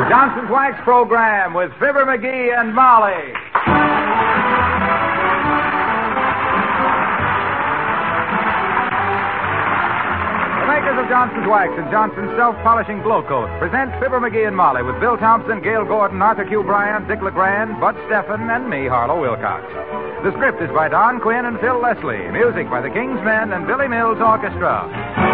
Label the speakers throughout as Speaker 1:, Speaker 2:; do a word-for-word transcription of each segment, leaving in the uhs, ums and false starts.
Speaker 1: The Johnson's Wax Program with Fibber McGee and Molly. The makers of Johnson's Wax and Johnson's Self-Polishing Glow Coat present Fibber McGee and Molly with Bill Thompson, Gail Gordon, Arthur Q. Bryant, Dick LeGrand, Bud Steffen, and me, Harlow Wilcox. The script is by Don Quinn and Phil Leslie. Music by the King's Men and Billy Mills Orchestra.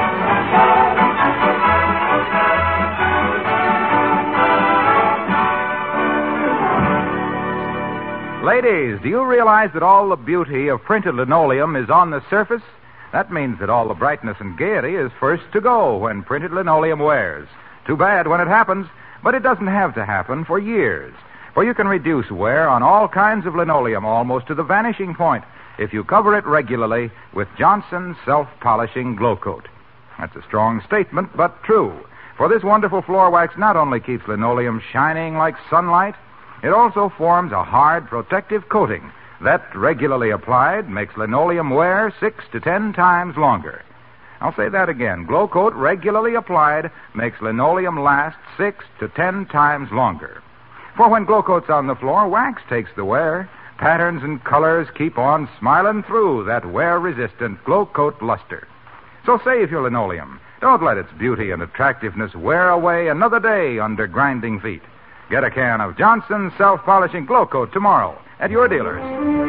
Speaker 1: Ladies, do you realize that all the beauty of printed linoleum is on the surface? That means that all the brightness and gaiety is first to go when printed linoleum wears. Too bad when it happens, but it doesn't have to happen for years. For you can reduce wear on all kinds of linoleum almost to the vanishing point if you cover it regularly with Johnson's Self-Polishing Glow Coat. That's a strong statement, but true. For this wonderful floor wax not only keeps linoleum shining like sunlight, it also forms a hard protective coating that, regularly applied, makes linoleum wear six to ten times longer. I'll say that again. Glow Coat, regularly applied, makes linoleum last six to ten times longer. For when Glow Coat's on the floor, wax takes the wear. Patterns and colors keep on smiling through that wear-resistant Glow Coat luster. So save your linoleum. Don't let its beauty and attractiveness wear away another day under grinding feet. Get a can of Johnson's Self-Polishing Glow Coat tomorrow at your dealers.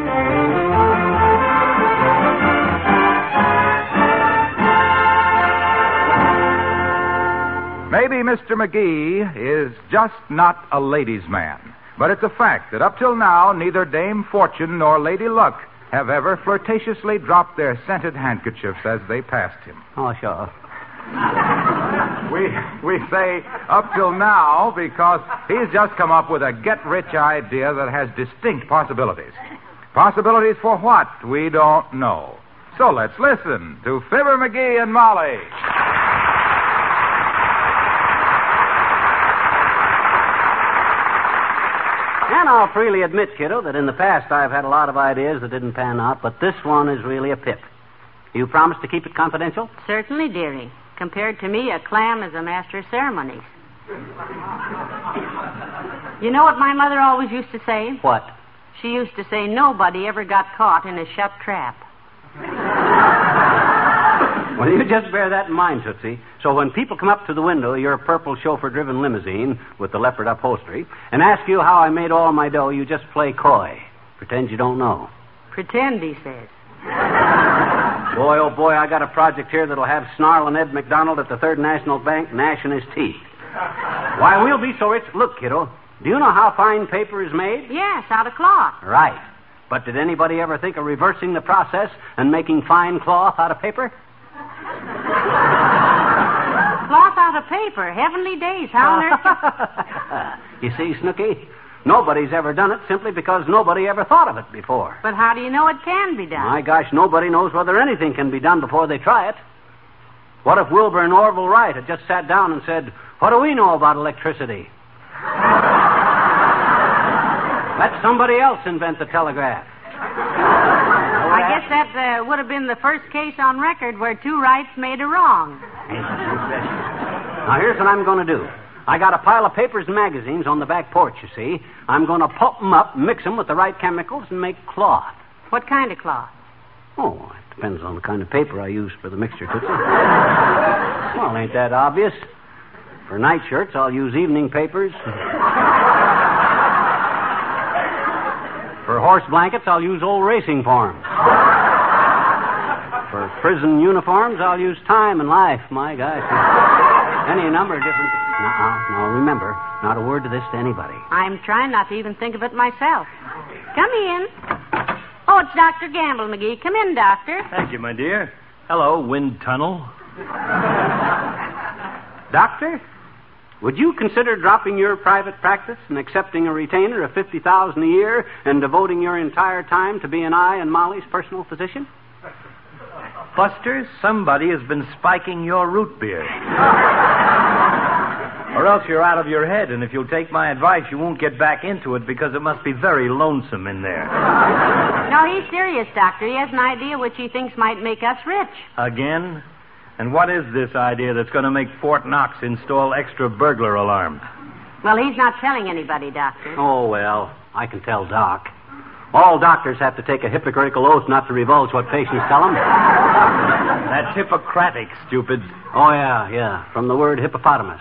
Speaker 1: Maybe Mister McGee is just not a ladies' man, but it's a fact that up till now, neither Dame Fortune nor Lady Luck have ever flirtatiously dropped their scented handkerchiefs as they passed him.
Speaker 2: Oh, sure.
Speaker 1: We we say up till now because he's just come up with a get-rich idea that has distinct possibilities. Possibilities for what? We don't know. So let's listen to Fibber McGee and Molly.
Speaker 2: And I'll freely admit, kiddo, that in the past I've had a lot of ideas that didn't pan out, but this one is really a pip. You promise to keep it confidential?
Speaker 3: Certainly, dearie. Compared to me, a clam is a master of ceremonies. You know what my mother always used to say?
Speaker 2: What?
Speaker 3: She used to say nobody ever got caught in a shut trap.
Speaker 2: Well, you just bear that in mind, Tootsie. So when people come up to the window of your purple chauffeur-driven limousine with the leopard upholstery and ask you how I made all my dough, you just play coy. Pretend you don't know.
Speaker 3: Pretend, he says.
Speaker 2: Boy, oh boy, I got a project here that'll have Snarlin' Ed McDonald at the Third National Bank gnashing his teeth. Why, we'll be so rich. Look, kiddo, do you know how fine paper is made?
Speaker 3: Yes, out of cloth.
Speaker 2: Right. But did anybody ever think of reversing the process and making fine cloth out of paper?
Speaker 3: Cloth out of paper. Heavenly days. How on earth?
Speaker 2: You see, Snooky, nobody's ever done it simply because nobody ever thought of it before.
Speaker 3: But how do you know it can be done?
Speaker 2: My gosh, nobody knows whether anything can be done before they try it. What if Wilbur and Orville Wright had just sat down and said, what do we know about electricity? Let somebody else invent the telegraph.
Speaker 3: I guess that uh, would have been the first case on record where two rights made a wrong.
Speaker 2: Now, here's what I'm going to do. I got a pile of papers and magazines on the back porch, you see. I'm going to pulp them up, mix them with the right chemicals, and make cloth.
Speaker 3: What kind of cloth?
Speaker 2: Oh, it depends on the kind of paper I use for the mixture, Tootsie. Well, ain't that obvious? For nightshirts, I'll use evening papers. For horse blankets, I'll use old racing forms. For prison uniforms, I'll use Time and Life. My gosh. Any number of different... No, no, remember, not a word to this to anybody.
Speaker 3: I'm trying not to even think of it myself. Come in. Oh, it's Doctor Gamble, McGee. Come in, Doctor.
Speaker 4: Thank you, my dear. Hello, wind tunnel.
Speaker 2: Doctor, would you consider dropping your private practice and accepting a retainer of fifty thousand dollars a year and devoting your entire time to being I and Molly's personal physician?
Speaker 4: Buster, somebody has been spiking your root beer. Or else you're out of your head, and if you'll take my advice, you won't get back into it because it must be very lonesome in there.
Speaker 3: No, he's serious, Doctor. He has an idea which he thinks might make us rich.
Speaker 4: Again? And what is this idea that's going to make Fort Knox install extra burglar alarms?
Speaker 3: Well, he's not telling anybody, Doctor.
Speaker 2: Oh, well, I can tell Doc. All doctors have to take a hypocritical oath not to divulge what patients tell them.
Speaker 4: That's Hippocratic, stupid.
Speaker 2: Oh, yeah, yeah, from the word hippopotamus.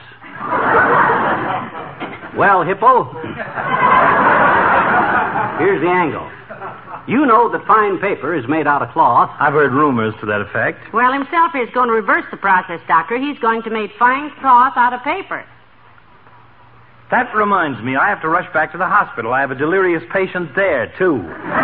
Speaker 2: Well, Hippo, here's the angle. You know that fine paper is made out of cloth.
Speaker 4: I've heard rumors to that effect.
Speaker 3: Well, himself is going to reverse the process, Doctor. He's going to make fine cloth out of paper.
Speaker 4: That reminds me, I have to rush back to the hospital. I have a delirious patient there, too.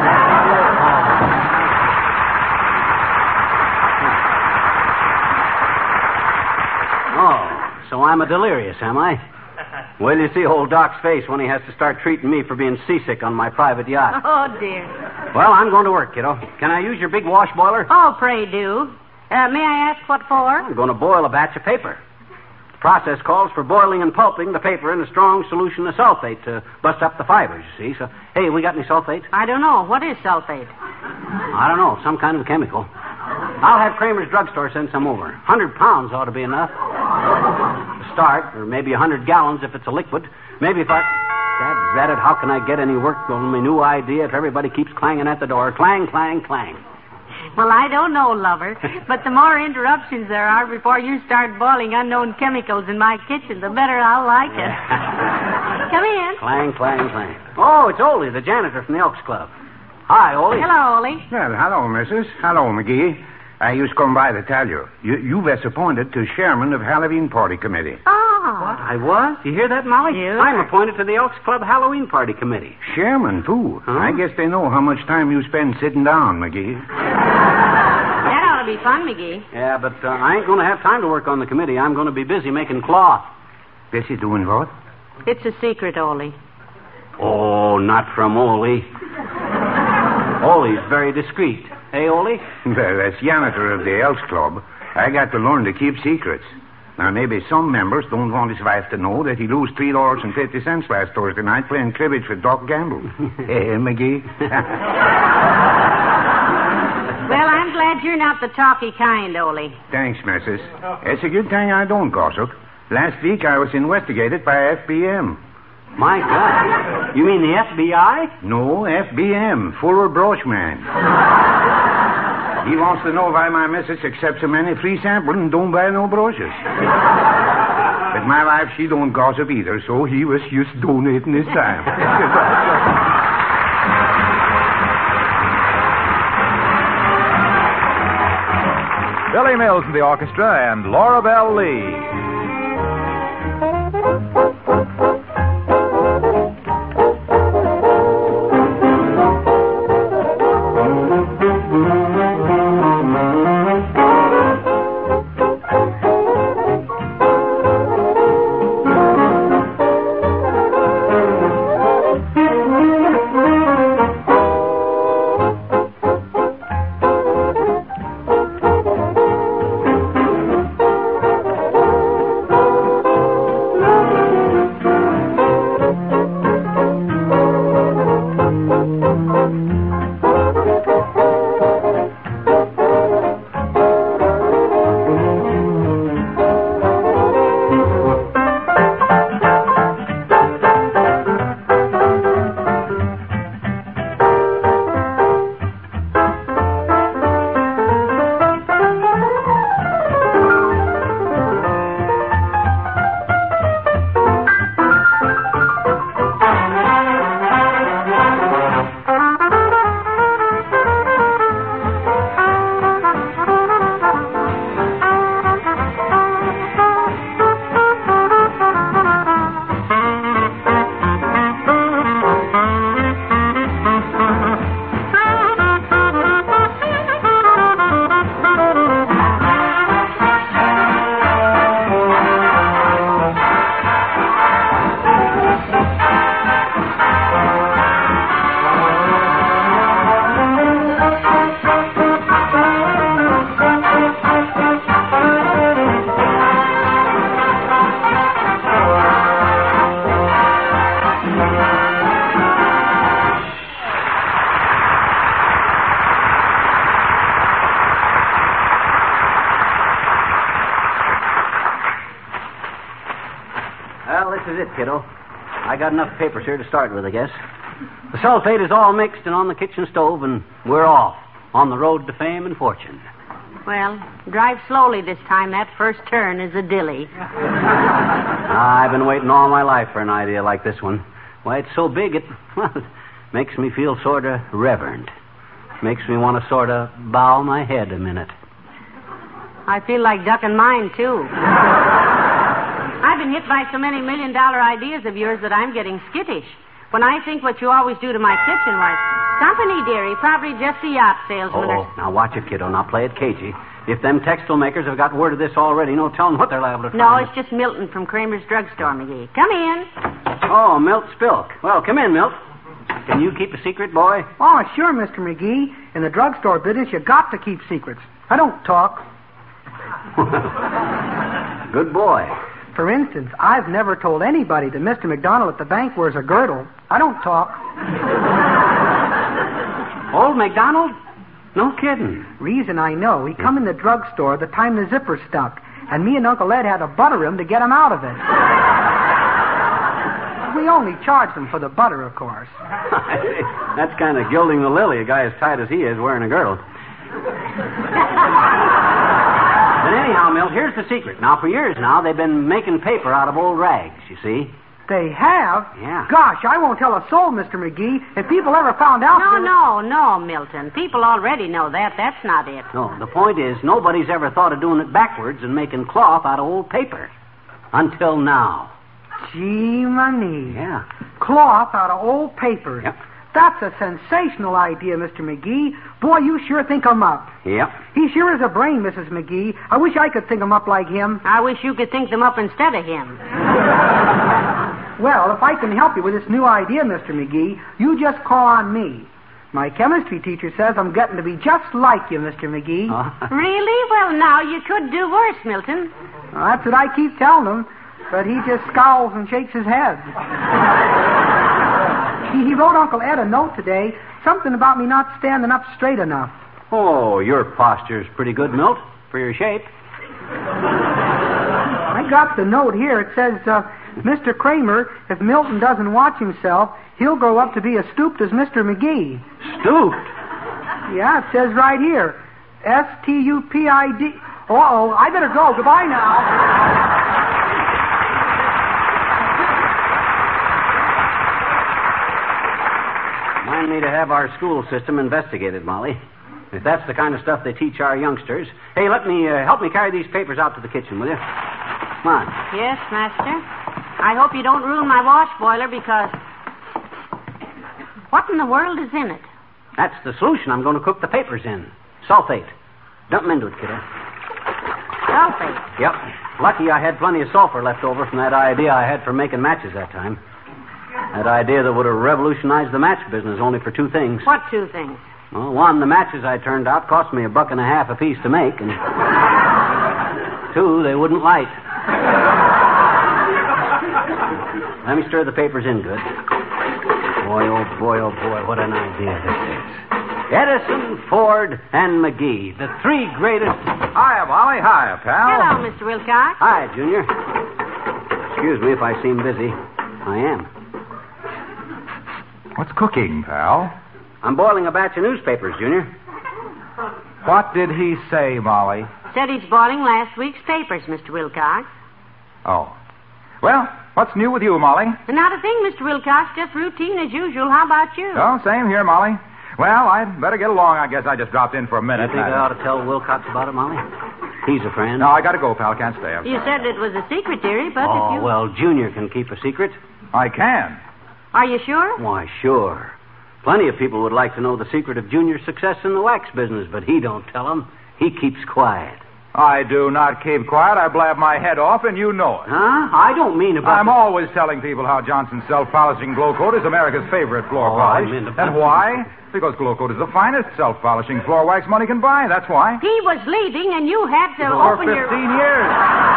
Speaker 2: Oh, so I'm a delirious, am I? Well, you see old Doc's face when he has to start treating me for being seasick on my private yacht.
Speaker 3: Oh, dear.
Speaker 2: Well, I'm going to work, kiddo. Can I use your big wash boiler?
Speaker 3: Oh, pray do. Uh, may I ask what for?
Speaker 2: I'm going to boil a batch of paper. The process calls for boiling and pulping the paper in a strong solution of sulfate to bust up the fibers, you see. So, hey, we got any sulfate?
Speaker 3: I don't know. What is sulfate?
Speaker 2: I don't know. Some kind of chemical. I'll have Kramer's drugstore send some over. A hundred pounds ought to be enough. To start, or maybe a hundred gallons if it's a liquid. Maybe if I... Dad's at it, how can I get any work on my new idea if everybody keeps clanging at the door? Clang, clang, clang.
Speaker 3: Well, I don't know, lover, but the more interruptions there are before you start boiling unknown chemicals in my kitchen, the better I'll like it. Come in.
Speaker 2: Clang, clang, clang. Oh, it's Ole, the janitor from the Elks Club. Hi, Ole.
Speaker 3: Hello, Ole.
Speaker 5: Well, hello, missus. Hello, McGee. I used to come by to tell you. you you was appointed to chairman of Halloween Party Committee.
Speaker 3: Oh.
Speaker 2: What? I was? You hear that, Molly?
Speaker 3: You?
Speaker 2: I'm appointed to the Elks Club Halloween Party Committee.
Speaker 5: Chairman, too.
Speaker 2: Huh?
Speaker 5: I guess they know how much time you spend sitting down, McGee.
Speaker 3: That ought to be fun, McGee.
Speaker 2: Yeah, but uh, I ain't going to have time to work on the committee. I'm going to be busy making cloth.
Speaker 5: Busy doing what?
Speaker 3: It's a secret, Ole.
Speaker 2: Oh, not from Ole. Ole's very discreet. Hey, Ole?
Speaker 5: Well, as janitor of the Elks Club, I got to learn to keep secrets. Now, maybe some members don't want his wife to know that he lost three dollars and fifty cents last Thursday night playing cribbage with Doc Gamble. Hey, McGee?
Speaker 3: Well, I'm glad you're not the talky kind, Ole.
Speaker 5: Thanks, missus. It's a good thing I don't gossip. Last week I was investigated by F B M.
Speaker 2: My God. You mean the F B I?
Speaker 5: No, F B M, Fuller Brush Man. He wants to know why my missus accepts so many free samples and don't buy no brushes. But my wife, she don't gossip either, so he was just donating his time.
Speaker 1: Billy Mills in the orchestra and Laura Bell Lee.
Speaker 2: Well, this is it, kiddo. I got enough papers here to start with, I guess. The sulfate is all mixed and on the kitchen stove, and we're off on the road to fame and fortune.
Speaker 3: Well, drive slowly this time. That first turn is a dilly.
Speaker 2: I've been waiting all my life for an idea like this one. Why, it's so big, it, well, it makes me feel sort of reverent. Makes me want to sort of bow my head a minute.
Speaker 3: I feel like ducking mine, too. I've been hit by so many million-dollar ideas of yours that I'm getting skittish. When I think what you always do to my kitchen, why, company, dearie, probably just a yacht salesman.
Speaker 2: Oh,
Speaker 3: or...
Speaker 2: now watch it, kiddo. Now play it cagey. If them textile makers have got word of this already, no telling what they're liable to
Speaker 3: No,
Speaker 2: find.
Speaker 3: it's just Milton from Kramer's Drugstore, McGee. Come in.
Speaker 2: Oh, Milt Spilk. Well, come in, Milt. Can you keep a secret, boy?
Speaker 6: Oh, sure, Mister McGee. In the drugstore business, you got to keep secrets. I don't talk.
Speaker 2: Good boy.
Speaker 6: For instance, I've never told anybody that Mister McDonald at the bank wears a girdle. I don't talk.
Speaker 2: Old McDonald? No kidding.
Speaker 6: Reason I know, he come in the drugstore the time the zipper stuck, and me and Uncle Ed had to butter him to get him out of it. We only charged him for the butter, of course.
Speaker 2: That's kind of gilding the lily, a guy as tight as he is wearing a girdle. But anyhow, Milt, here's the secret. Now, for years now, they've been making paper out of old rags, you see.
Speaker 6: They have?
Speaker 2: Yeah.
Speaker 6: Gosh, I won't tell a soul, Mister McGee. If people ever found out...
Speaker 3: No,
Speaker 6: that...
Speaker 3: no, no, Milton. People already know that. That's not it.
Speaker 2: No, the point is, nobody's ever thought of doing it backwards and making cloth out of old paper. Until now.
Speaker 6: Gee, money.
Speaker 2: Yeah.
Speaker 6: Cloth out of old papers.
Speaker 2: Yep.
Speaker 6: That's a sensational idea, Mister McGee. Boy, you sure think 'em up.
Speaker 2: Yep.
Speaker 6: He sure is a brain, Missus McGee. I wish I could think 'em up like him.
Speaker 3: I wish you could think them up instead of him.
Speaker 6: Well, if I can help you with this new idea, Mister McGee, you just call on me. My chemistry teacher says I'm getting to be just like you, Mister McGee.
Speaker 2: Uh,
Speaker 3: Really? Well, now, you could do worse, Milton.
Speaker 6: Well, that's what I keep telling him, but he just scowls and shakes his head. he, he wrote Uncle Ed a note today, something about me not standing up straight enough.
Speaker 2: oh, your posture's pretty good, Milt, for your shape.
Speaker 6: I got the note here. It says, uh, Mister Kramer, if Milton doesn't watch himself, he'll grow up to be as stooped as Mister McGee.
Speaker 2: Stooped?
Speaker 6: Yeah, it says right here. S T U P I D. Uh-oh, I better go. Goodbye now.
Speaker 2: Mind me to have our school system investigated, Molly. If that's the kind of stuff they teach our youngsters. Hey, let me, uh, help me carry these papers out to the kitchen, will you? Come on.
Speaker 3: Yes, Master. I hope you don't ruin my wash boiler because... What in the world is in it?
Speaker 2: That's the solution I'm going to cook the papers in. Sulfate. Dump them into it, kiddo.
Speaker 3: Sulfate.
Speaker 2: Yep. Lucky I had plenty of sulfur left over from that idea I had for making matches that time. That idea that would have revolutionized the match business only for two things.
Speaker 3: What two things?
Speaker 2: Well, one, the matches I turned out cost me a buck and a half a piece to make, and two, they wouldn't light. Let me stir the papers in good. Boy, oh boy, oh boy, what an idea this is. Edison, Ford, and McGee, the three greatest...
Speaker 1: Hiya, Molly. Hiya, pal.
Speaker 3: Hello, Mister Wilcox.
Speaker 2: Hi, Junior. Excuse me if I seem busy. I am.
Speaker 1: What's cooking, pal?
Speaker 2: I'm boiling a batch of newspapers, Junior.
Speaker 1: What did he say, Molly?
Speaker 3: Said he's boiling last week's papers, Mister Wilcox.
Speaker 1: Oh. Well, what's new with you, Molly?
Speaker 3: Not a thing, Mister Wilcox. Just routine as usual. How about you?
Speaker 1: Oh, same here, Molly. Well, I'd better get along. I guess I just dropped in for a minute.
Speaker 2: You think I ought to tell Wilcox about it, Molly? He's a friend.
Speaker 1: No, I gotta go, pal. Can't stay. I'm
Speaker 3: You
Speaker 1: sorry.
Speaker 3: said it was a secret, dearie, but
Speaker 2: Oh,
Speaker 3: if you...
Speaker 2: well, Junior can keep a secret.
Speaker 1: I can.
Speaker 3: Are you sure?
Speaker 2: Why, sure. Plenty of people would like to know the secret of Junior's success in the wax business, but he don't tell them. He keeps quiet.
Speaker 1: I do not keep quiet. I blab my head off, and you know it.
Speaker 2: Huh? I don't mean about...
Speaker 1: I'm
Speaker 2: the...
Speaker 1: always telling people how Johnson's self-polishing Glow Coat is America's favorite floor
Speaker 2: Oh,
Speaker 1: polish.
Speaker 2: I mean about-
Speaker 1: And why? Because Glow Coat is the finest self-polishing floor wax money can buy. That's why.
Speaker 3: He was leaving, and you had to
Speaker 1: For
Speaker 3: open
Speaker 1: fifteen
Speaker 3: your...
Speaker 1: years.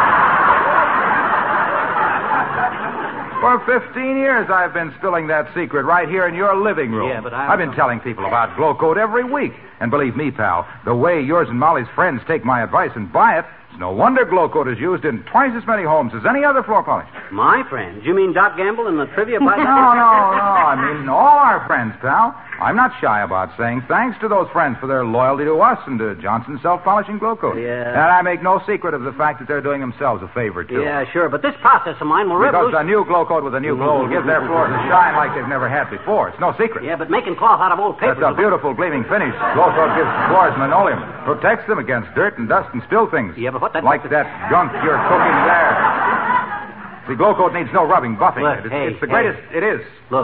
Speaker 1: For fifteen years, I've been spilling that secret right here in your living room.
Speaker 2: Yeah, but I-
Speaker 1: I've been telling people about Glow Coat every week. And believe me, pal, the way yours and Molly's friends take my advice and buy it, It's no wonder Glow Coat is used in twice as many homes as any other floor polish.
Speaker 2: My friends? You mean Doc Gamble and the trivia podcast?
Speaker 1: No, no, no. I mean all our friends, pal. I'm not shy about saying thanks to those friends for their loyalty to us and to Johnson Self-Polishing Glow Coat.
Speaker 2: Yeah.
Speaker 1: And I make no secret of the fact that they're doing themselves a favor, too.
Speaker 2: Yeah, sure, but this process of mine will
Speaker 1: Because
Speaker 2: revolutionize...
Speaker 1: the new Glow Coat with a new glow will give their floors a shine like they've never had before. It's no secret.
Speaker 2: Yeah, but making cloth out of old paper...
Speaker 1: That's a beautiful gleaming finish. Glow Coat gives floors linoleum. Protects them against dirt and dust and spill things.
Speaker 2: Yeah, but what that...
Speaker 1: Like that gunk you're cooking there. See, Glow Coat needs no rubbing, buffing.
Speaker 2: Look,
Speaker 1: it's,
Speaker 2: hey,
Speaker 1: it's the
Speaker 2: hey.
Speaker 1: greatest... It is.
Speaker 2: Look.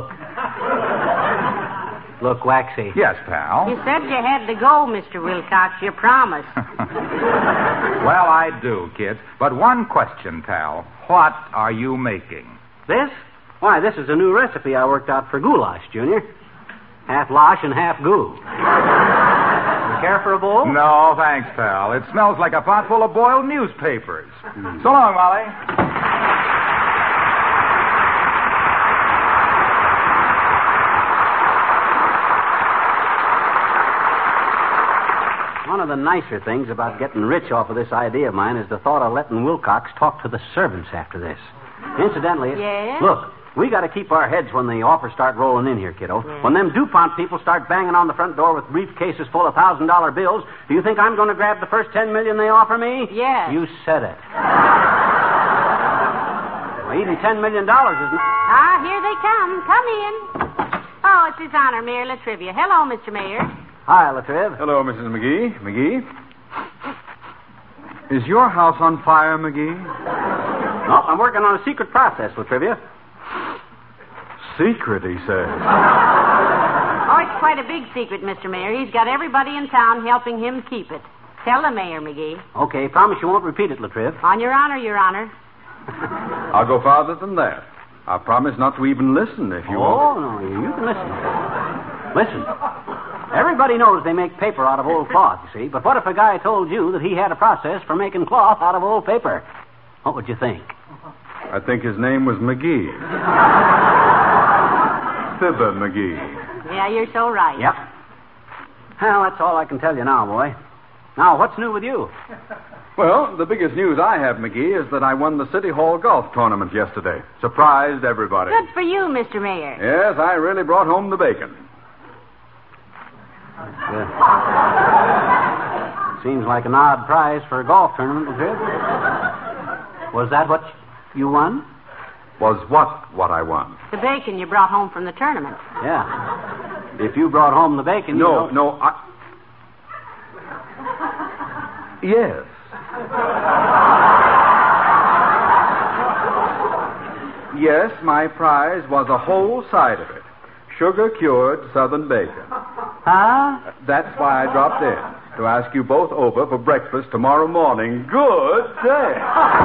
Speaker 2: Look, Waxy.
Speaker 1: Yes, pal.
Speaker 3: You said you had to go, Mister Wilcox. You promised.
Speaker 1: Well, I do, kid. But one question, pal. What are you making?
Speaker 2: This? Why, this is a new recipe I worked out for goulash, Junior. Half losh and half goo. You care for a bowl?
Speaker 1: No, thanks, pal. It smells like a pot full of boiled newspapers. Mm. So long, Molly.
Speaker 2: One of the nicer things about getting rich off of this idea of mine is the thought of letting Wilcox talk to the servants after this. Incidentally,
Speaker 3: Yes?
Speaker 2: look, we got to keep our heads when the offers start rolling in here, kiddo.
Speaker 3: Yes.
Speaker 2: When them DuPont people start banging on the front door with briefcases full of thousand dollar bills, do you think I'm going to grab the first ten million they offer me?
Speaker 3: Yes.
Speaker 2: You said it. Well, even ten million dollars isn't.
Speaker 3: Ah, here they come. Come in. Oh, it's His Honor, Mayor Latrivia. Hello, Mister Mayor.
Speaker 2: Hi, Latriv.
Speaker 7: Hello, Missus McGee. McGee? Is your house on fire, McGee?
Speaker 2: No, I'm working on a secret process, Latrivia.
Speaker 7: Secret, he says.
Speaker 3: Oh, it's quite a big secret, Mister Mayor. He's got everybody in town helping him keep it. Tell the Mayor, McGee.
Speaker 2: Okay, promise you won't repeat it, Latriv.
Speaker 3: On your honor, Your Honor.
Speaker 7: I'll go farther than that. I promise not to even listen if you want.
Speaker 2: Oh, no, you you can listen. Listen. Everybody knows they make paper out of old cloth, you see. But what if a guy told you that he had a process for making cloth out of old paper? What would you think?
Speaker 7: I think his name was McGee. Fibber McGee.
Speaker 3: Yeah, you're so right.
Speaker 2: Yep. Well, that's all I can tell you now, boy. Now, what's new with you?
Speaker 7: Well, the biggest news I have, McGee, is that I won the City Hall golf tournament yesterday. Surprised everybody.
Speaker 3: Good for you, Mister Mayor.
Speaker 7: Yes, I really brought home the bacon.
Speaker 2: Yeah. Seems like an odd prize for a golf tournament, Latriv. Was that what you won?
Speaker 7: Was what what I won?
Speaker 3: The bacon you brought home from the tournament.
Speaker 2: Yeah. If you brought home the bacon,
Speaker 7: No,
Speaker 2: you know...
Speaker 7: no, I... Yes. Yes, my prize was a whole side of it. Sugar-cured Southern bacon.
Speaker 2: Huh?
Speaker 7: That's why I dropped in, to ask you both over for breakfast tomorrow morning. Good day.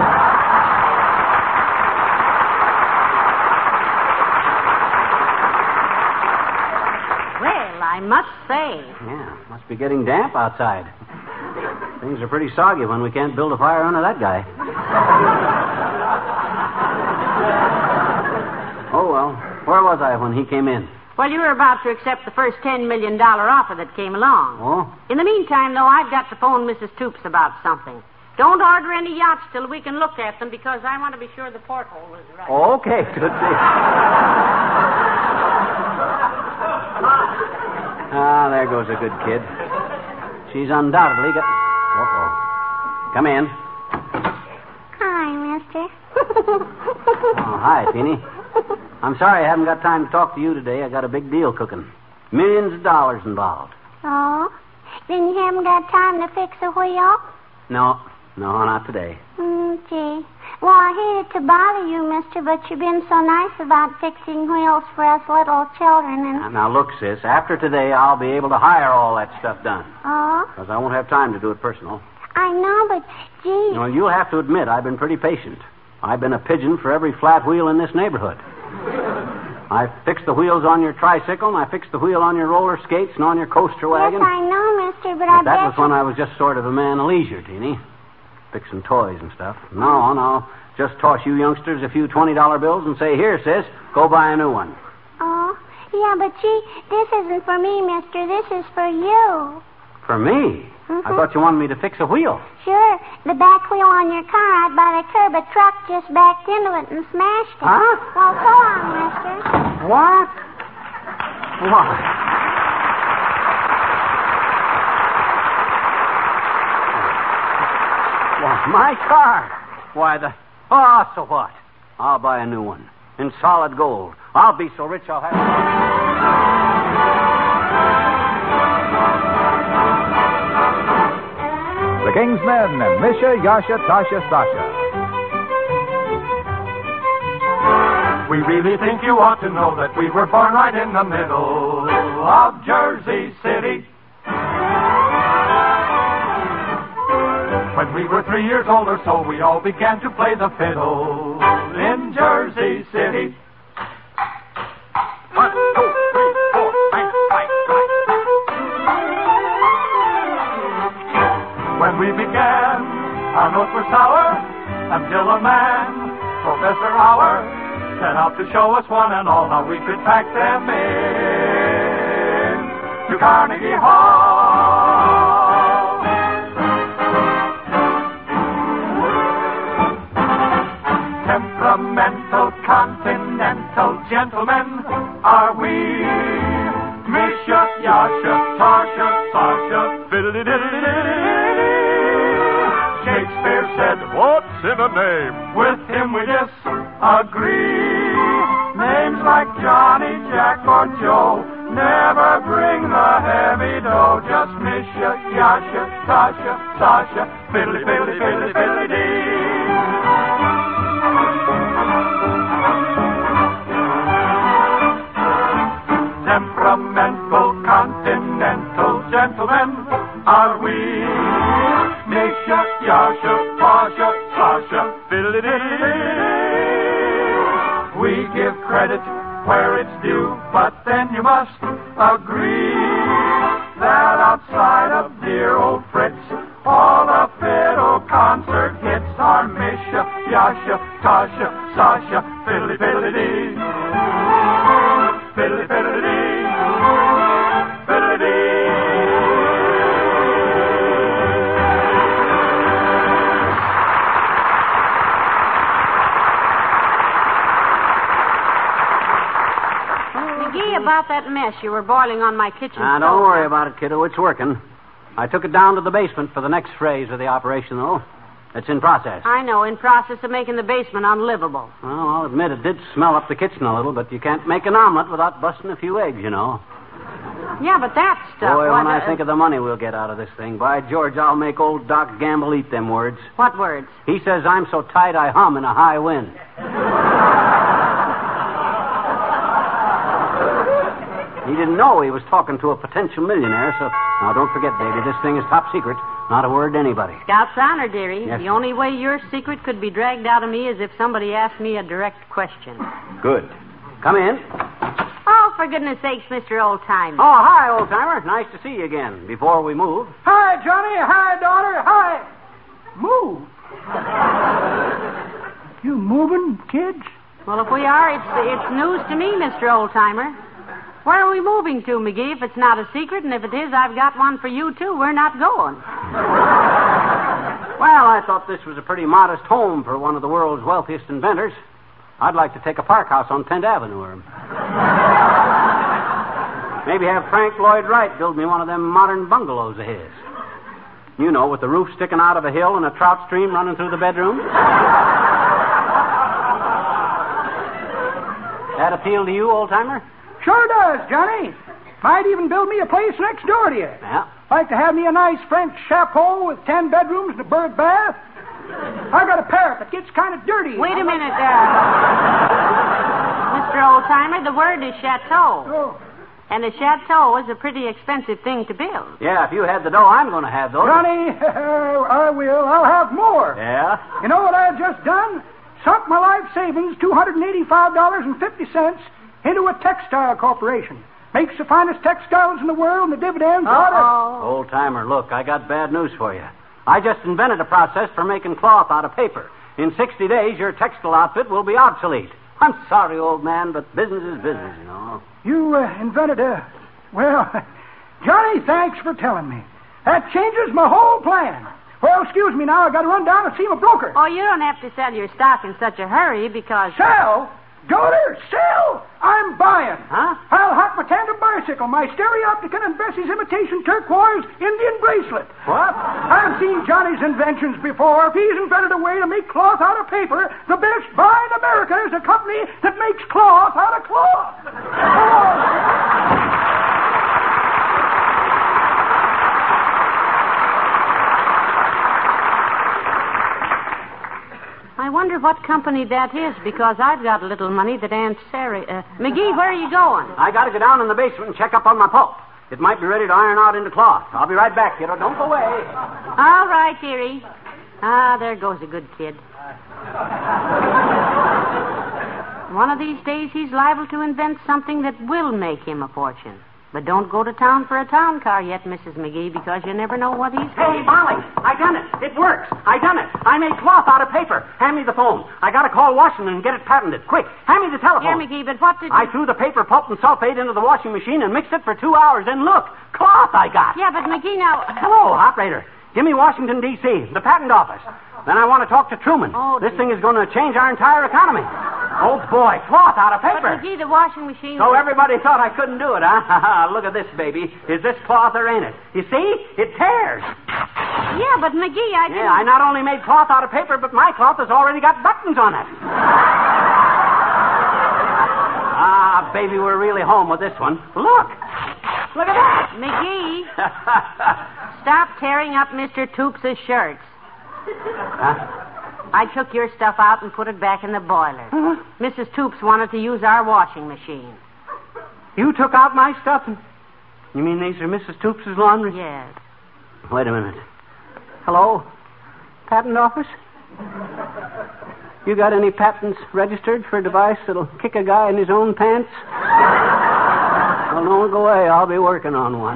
Speaker 3: Well, I must say.
Speaker 2: Yeah, must be getting damp outside. Things are pretty soggy when we can't build a fire under that guy. Oh, well, where was I when he came in?
Speaker 3: Well, you were about to accept the first ten million dollars offer that came along.
Speaker 2: Oh?
Speaker 3: In the meantime, though, I've got to phone Missus Toops about something. Don't order any yachts till we can look at them because I want to be sure the porthole is right.
Speaker 2: Okay, Tootsie. Ah, there goes a good kid. She's undoubtedly got... Uh-oh. Come in.
Speaker 8: Hi, mister.
Speaker 2: Oh, hi, Teeny. I'm sorry I haven't got time to talk to you today. I got a big deal cooking. Millions of dollars involved.
Speaker 8: Oh? Then you haven't got time to fix a wheel?
Speaker 2: No, no, not today.
Speaker 8: Mm, gee. Well, I hated to bother you, mister, but you've been so nice about fixing wheels for us little children and...
Speaker 2: Now, now, look, sis, after today I'll be able to hire all that stuff done.
Speaker 8: Oh?
Speaker 2: Because I won't have time to do it personal.
Speaker 8: I know, but, gee...
Speaker 2: Well, you'll have to admit I've been pretty patient. I've been a pigeon for every flat wheel in this neighborhood. I fixed the wheels on your tricycle, and I fixed the wheel on your roller skates and on your coaster wagon.
Speaker 8: Yes, I know, mister, but,
Speaker 2: But
Speaker 8: I
Speaker 2: that
Speaker 8: bet
Speaker 2: was when I was just sort of a man of leisure, Teeny. Fixing toys and stuff. No, no. Just toss you youngsters a few twenty dollar bills and say, here, sis, go buy a new one.
Speaker 8: Oh? Yeah, but, gee, this isn't for me, mister. This is for you.
Speaker 2: For me?
Speaker 8: Mm-hmm.
Speaker 2: I thought you wanted me to fix a wheel.
Speaker 8: Sure. The back wheel on your car out by the curb, a truck just backed into it and smashed it.
Speaker 2: Huh?
Speaker 8: Well, so long, mister.
Speaker 6: What?
Speaker 2: Why? Why, my car. Why, the... Oh, so what? I'll buy a new one. In solid gold. I'll be so rich I'll have...
Speaker 1: The King's Men and Misha, Yasha, Tasha, Sasha.
Speaker 9: We really think you ought to know that we were born right in the middle of Jersey City. When we were three years old or so, we all began to play the fiddle in Jersey City. One, two, three, four, five, five, five. When we began, our notes were sour until a man, Professor Hauer, set out to show us one and all how we could pack them in to Carnegie Hall. Temperamental, continental gentlemen are we. Misha, Yasha, Tasha, Sasha, fiddly-diddly-diddly. Shakespeare said, what's in a name? With him we disagree. Names like Johnny, Jack, or Joe never bring the heavy dough. Just Misha, Yasha, Tasha, Sasha, fiddly-fiddly-fiddly-fiddly-dee. Temperamental, continental gentlemen are we. Misha, Yasha, Tasha, Sasha, fiddly-diddly. We give credit where it's due, but then you must agree that outside of dear old Fritz, all the fiddle concert hits are Misha, Yasha, Tasha, Sasha, fiddly-fiddly-dee. Fiddly-fiddly-dee. Fiddly-dee.
Speaker 3: McGee, about that mess you were boiling on my kitchen
Speaker 2: Ah,
Speaker 3: stove.
Speaker 2: don't worry about it, kiddo. It's working. I took it down to the basement for the next phase of the operation, though. It's in process.
Speaker 3: I know, in process of making the basement unlivable.
Speaker 2: Well, I'll admit it did smell up the kitchen a little, but you can't make an omelet without busting a few eggs, you know.
Speaker 3: Yeah, but that stuff...
Speaker 2: Boy,
Speaker 3: what,
Speaker 2: when I
Speaker 3: uh,
Speaker 2: think of the money we'll get out of this thing, by George, I'll make old Doc Gamble eat them words.
Speaker 3: What words?
Speaker 2: He says I'm so tight I hum in a high wind. He didn't know he was talking to a potential millionaire, so... Now, don't forget, baby, this thing is top secret. Not a word to anybody.
Speaker 3: Scout's honor, dearie.
Speaker 2: Yes,
Speaker 3: the
Speaker 2: sir.
Speaker 3: only way your secret could be dragged out of me is if somebody asked me a direct question.
Speaker 2: Good. Come in.
Speaker 3: Oh, for goodness sakes, Mister Oldtimer.
Speaker 2: Oh, hi, old-timer. Nice to see you again. Before we move...
Speaker 6: Hi, Johnny. Hi, daughter. Hi. Move. You moving, kids?
Speaker 3: Well, if we are, it's it's news to me, Mister Oldtimer. Where are we moving to, McGee, if it's not a secret? And if it is, I've got one for you, too. We're not going.
Speaker 2: Well, I thought this was a pretty modest home for one of the world's wealthiest inventors. I'd like to take a park house on tenth Avenue or... Maybe have Frank Lloyd Wright build me one of them modern bungalows of his. You know, with the roof sticking out of a hill and a trout stream running through the bedroom. That appeal to you, old-timer?
Speaker 6: Sure does, Johnny. Might even build me a place next door to you.
Speaker 2: Yeah.
Speaker 6: Like to have me a nice French chapeau with ten bedrooms and a bird bath. I got a parrot that gets kind of dirty.
Speaker 3: Wait a minute, uh... Mister Oldtimer, the word is chateau.
Speaker 6: Oh.
Speaker 3: And a chateau is a pretty expensive thing to build.
Speaker 2: Yeah, if you had the dough, I'm going to have those.
Speaker 6: Johnny, I will. I'll have more.
Speaker 2: Yeah?
Speaker 6: You know what I've just done? Sunk my life savings, two hundred eighty-five dollars and fifty cents, into a textile corporation. Makes the finest textiles in the world, and the dividends are...
Speaker 3: Uh-oh.
Speaker 2: Old-timer, look, I got bad news for you. I just invented a process for making cloth out of paper. In sixty days, your textile outfit will be obsolete. I'm sorry, old man, but business is business, you know.
Speaker 6: You uh, invented a... Well, Johnny, thanks for telling me. That changes my whole plan. Well, excuse me now. I got to run down and see my broker.
Speaker 3: Oh, you don't have to sell your stock in such a hurry because...
Speaker 6: Sell? Daughter, sell! I'm buying.
Speaker 2: Huh?
Speaker 6: I'll hock my tandem bicycle, my stereopticon, and Bessie's imitation turquoise Indian bracelet.
Speaker 2: What?
Speaker 6: I've seen Johnny's inventions before. If he's invented a way to make cloth out of paper, the best buy in America is a company that makes cloth out of cloth.
Speaker 3: I wonder what company that is, because I've got a little money that Aunt Sarah... Uh, McGee, where are you going?
Speaker 2: I got to go down in the basement and check up on my pulp. It might be ready to iron out into cloth. I'll be right back, kiddo. Don't go away.
Speaker 3: All right, dearie. Ah, there goes a good kid. One of these days he's liable to invent something that will make him a fortune. But don't go to town for a town car yet, Missus McGee, because you never know what he's
Speaker 2: Hey, Molly, I done it. It works. I done it. I made cloth out of paper. Hand me the phone. I got to call Washington and get it patented. Quick, hand me the telephone.
Speaker 3: Here, McGee, but what did you...
Speaker 2: I threw the paper pulp and sulfate into the washing machine and mixed it for two hours. And look, cloth I got.
Speaker 3: Yeah, but McGee, now...
Speaker 2: Hello, operator. Give me Washington, D C, the patent office. Then I want to talk to Truman.
Speaker 3: Oh,
Speaker 2: this
Speaker 3: dear.
Speaker 2: thing is going to change our entire economy. Oh, boy, cloth out of paper.
Speaker 3: But, McGee, the washing machine...
Speaker 2: So everybody thought I couldn't do it, huh? Look at this, baby. Is this cloth or ain't it? You see? It tears.
Speaker 3: Yeah, but, McGee, I didn't...
Speaker 2: Yeah, I not only made cloth out of paper, but my cloth has already got buttons on it. Ah, baby, we're really home with this one. Look. Look at that.
Speaker 3: McGee, stop tearing up Mister Toops' shirts.
Speaker 2: Huh?
Speaker 3: I took your stuff out and put it back in the boiler.
Speaker 2: Huh?
Speaker 3: Missus Toops wanted to use our washing machine.
Speaker 2: You took out my stuff and... You mean these are Missus Toops' laundry?
Speaker 3: Yes.
Speaker 2: Wait a minute. Hello? Patent office? You got any patents registered for a device that'll kick a guy in his own pants? Well, don't go away. I'll be working on one.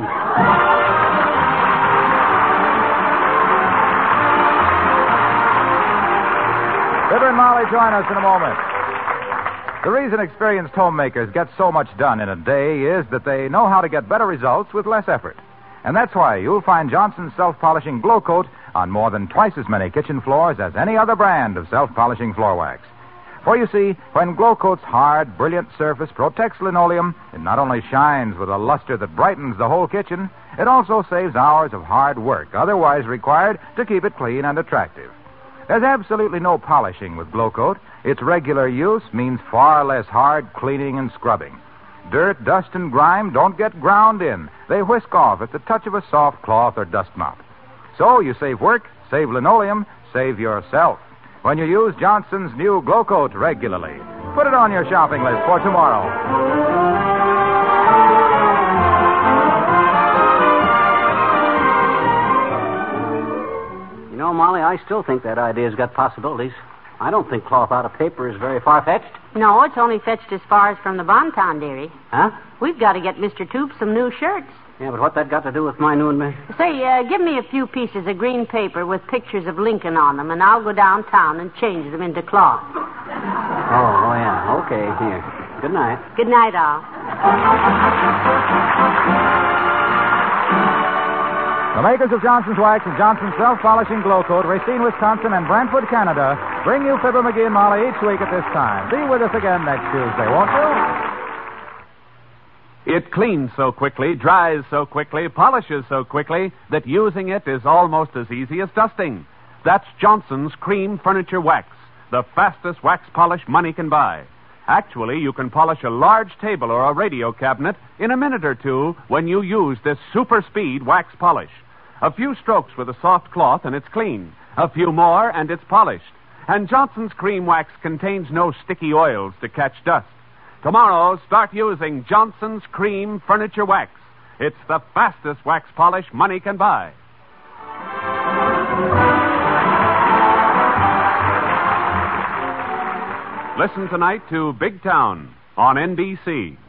Speaker 1: Fibber and Molly join us in a moment. The reason experienced homemakers get so much done in a day is that they know how to get better results with less effort. And that's why you'll find Johnson's self-polishing Glow Coat on more than twice as many kitchen floors as any other brand of self-polishing floor wax. For you see, when Glow Coat's hard, brilliant surface protects linoleum, it not only shines with a luster that brightens the whole kitchen, it also saves hours of hard work otherwise required to keep it clean and attractive. There's absolutely no polishing with Glow Coat. Its regular use means far less hard cleaning and scrubbing. Dirt, dust, and grime don't get ground in. They whisk off at the touch of a soft cloth or dust mop. So you save work, save linoleum, save yourself when you use Johnson's new Glow Coat regularly. Put it on your shopping list for tomorrow.
Speaker 2: You know, Molly, I still think that idea's got possibilities. I don't think cloth out of paper is very far-fetched.
Speaker 3: No, it's only fetched as far as from the Bonton, dearie.
Speaker 2: Huh?
Speaker 3: We've got to get Mister Toops some new shirts.
Speaker 2: Yeah, but what that got to do with my new invention?
Speaker 3: Say, uh, give me a few pieces of green paper with pictures of Lincoln on them, and I'll go downtown and change them into cloth.
Speaker 2: Oh, oh yeah. Okay, here. Good night.
Speaker 3: Good night, all.
Speaker 1: The makers of Johnson's Wax and Johnson's Self-Polishing Glow Coat, Racine, Wisconsin, and Brantford, Canada, bring you Fibber, McGee, and Molly each week at this time. Be with us again next Tuesday, won't you?
Speaker 10: It cleans so quickly, dries so quickly, polishes so quickly that using it is almost as easy as dusting. That's Johnson's Cream Furniture Wax, the fastest wax polish money can buy. Actually, you can polish a large table or a radio cabinet in a minute or two when you use this super-speed wax polish. A few strokes with a soft cloth and it's clean. A few more and it's polished. And Johnson's Cream Wax contains no sticky oils to catch dust. Tomorrow, start using Johnson's Cream Furniture Wax. It's the fastest wax polish money can buy. Listen tonight to Big Town on N B C.